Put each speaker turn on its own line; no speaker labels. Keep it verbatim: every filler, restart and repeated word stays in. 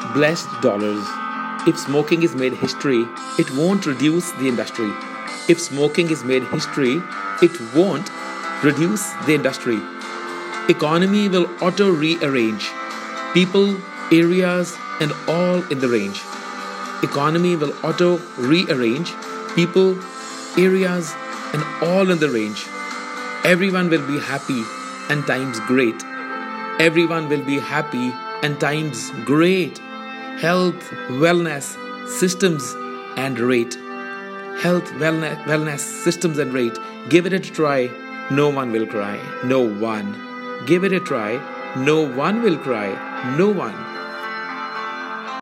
blessed dollars. If smoking is made history, it won't reduce the industry. If smoking is made history, it won't reduce the industry. Economy will auto rearrange people, areas, and all in the range. Economy will auto rearrange people, areas, and all in the range. Everyone will be happy and times great. Everyone will be happy and times great. Health, wellness, systems, and rate. Health, wellness, wellness, systems, and rate. Give it a try. No one will cry. No one. Give it a try. No one will cry. No one.